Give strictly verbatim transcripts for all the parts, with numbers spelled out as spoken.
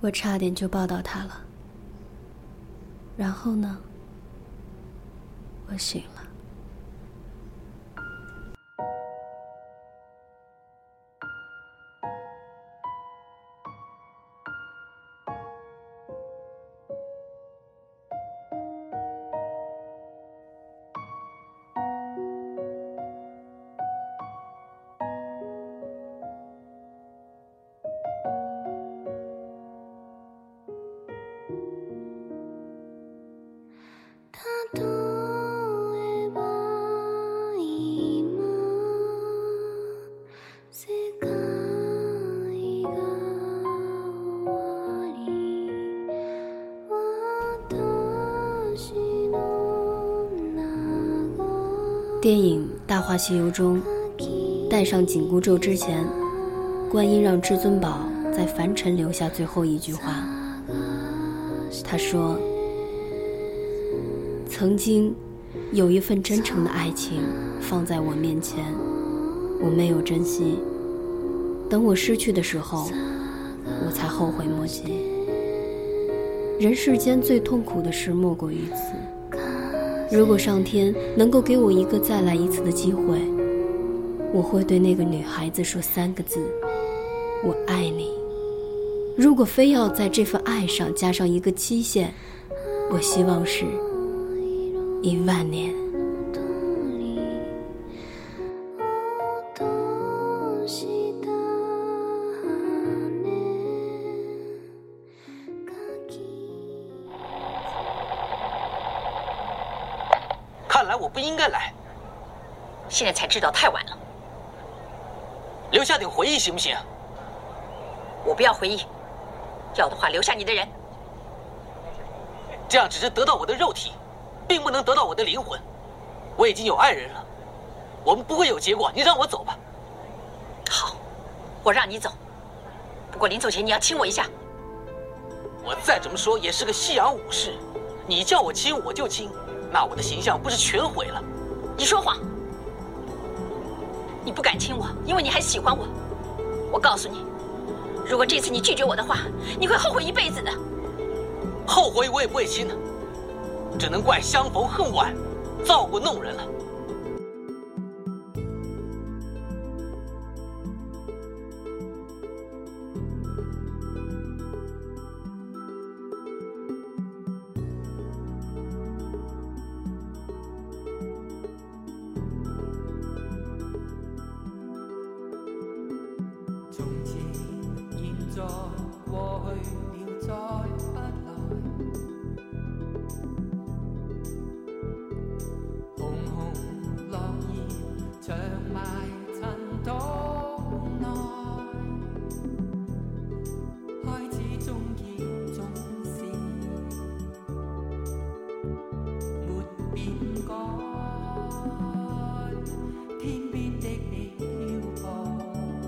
我差点就抱到他了。然后呢，我醒了。电影《大话西游》中，戴上紧箍咒之前，观音让至尊宝在凡尘留下最后一句话。他说，曾经有一份真诚的爱情放在我面前，我没有珍惜，等我失去的时候，我才后悔莫及。人世间最痛苦的事莫过于此。如果上天能够给我一个再来一次的机会，我会对那个女孩子说三个字：我爱你。如果非要在这份爱上加上一个期限，我希望是一万年。 看来我不应该来， 现在才知道太晚了。 留下点回忆行不行？ 我不要回忆，要的话留下你的人。 这样只是得到我的肉体，并不能得到我的灵魂。我已经有爱人了，我们不会有结果，你让我走吧。 好，我让你走，不过临走前你要亲我一下。 我再怎么说也是个西洋武士，你叫我亲我就亲，那我的形象不是全毁了？ 你说谎，你不敢亲我，因为你还喜欢我。我告诉你，如果这次你拒绝我的话，你会后悔一辈子的。 后悔我也不会亲的，只能怪相逢恨晚，造过弄人了。 从前现在过去了再不来，红红落叶长埋尘土内，开始中意总是没变改，天边的你漂泊。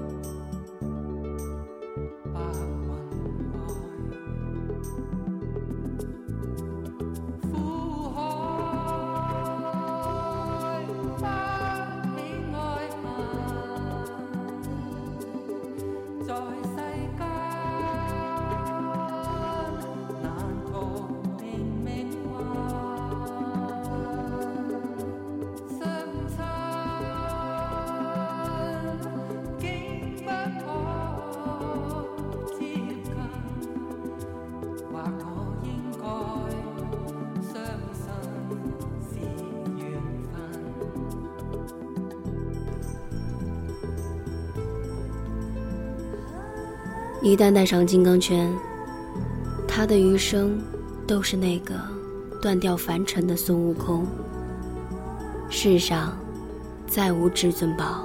一旦戴上金刚圈，他的余生都是那个断掉凡尘的孙悟空。世上再无至尊宝。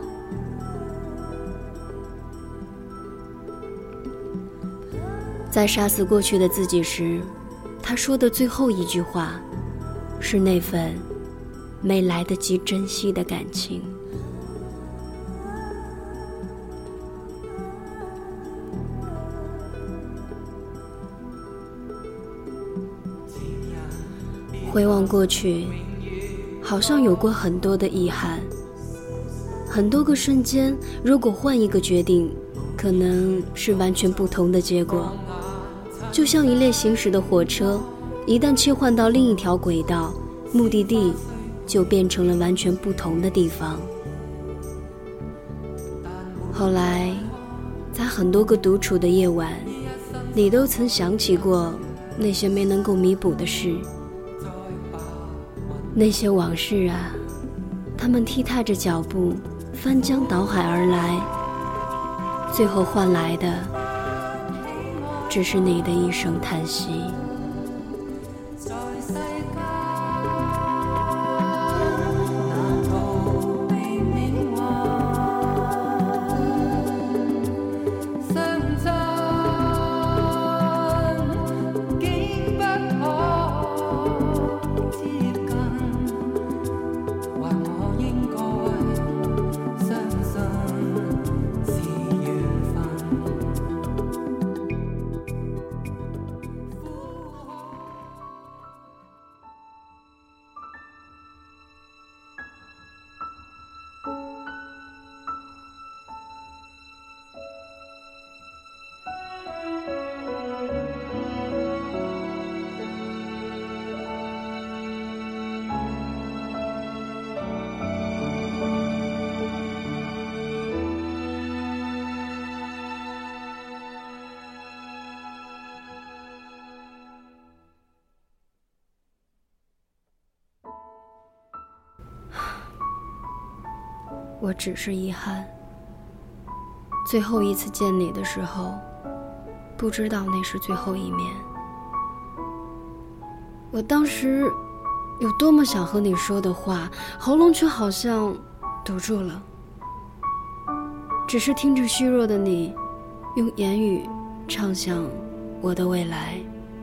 在杀死过去的自己时，他说的最后一句话是那份没来得及珍惜的感情。回望过去，好像有过很多的遗憾，很多个瞬间，如果换一个决定，可能是完全不同的结果。 就像一列行驶的火车，一旦切换到另一条轨道，目的地就变成了完全不同的地方。后来，在很多个独处的夜晚，你都曾想起过那些没能够弥补的事。那些往事啊，他们踢踏着脚步，翻江倒海而来，最后换来的只是你的一声叹息。我只是遗憾，最后一次见你的时候，不知道那是最后一面。我当时有多么想和你说的话，喉咙却好像堵住了。只是听着虚弱的你，用言语畅想我的未来。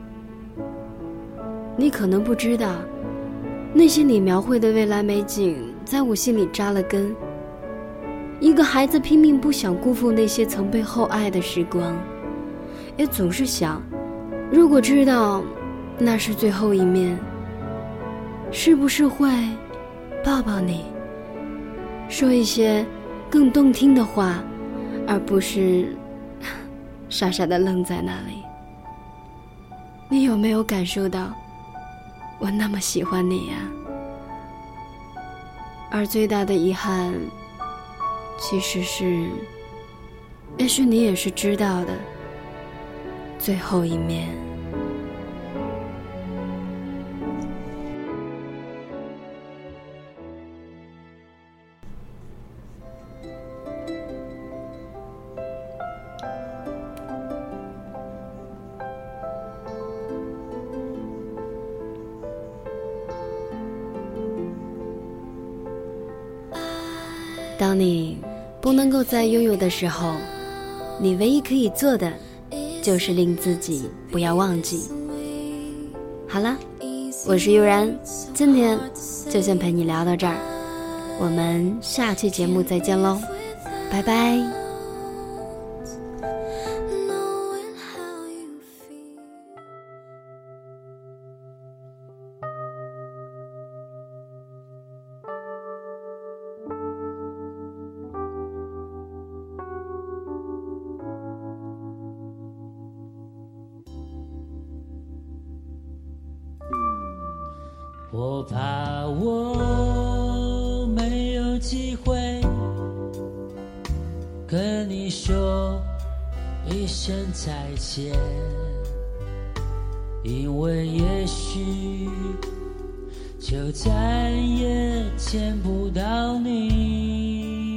你可能不知道，那些你描绘的未来美景，在我心里扎了根。一个孩子拼命不想辜负那些曾被厚爱的时光，也总是想，如果知道那是最后一面，是不是会抱抱你，说一些更动听的话，而不是傻傻地愣在那里。你有没有感受到我那么喜欢你呀？而最大的遗憾其实是，也许你也是知道的，最后一面。当你不能够再拥有的时候，你唯一可以做的就是令自己不要忘记。好了，我是悠然，今天就先陪你聊到这儿，我们下期节目再见喽，拜拜。 我怕我没有机会跟你说一声再见，因为也许就再也见不到你。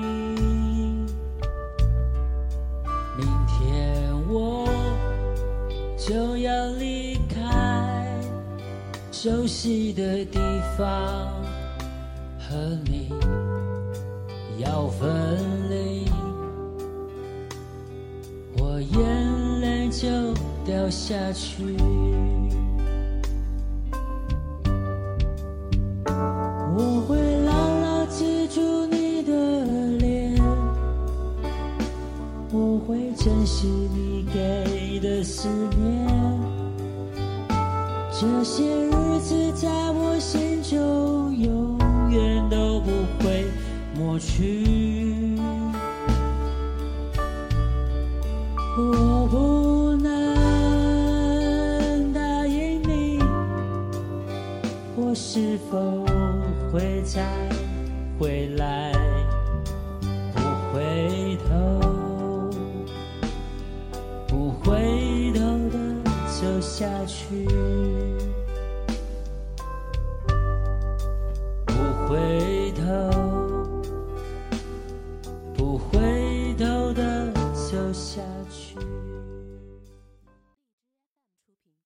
明天我就要离开熟悉的地方，和你要分离，我眼泪就掉下去。我会牢牢记住你的脸，我会珍惜你给的思念，这些日子在我心中永远都不会抹去。我不能再回来，不回头，不回头的走下去。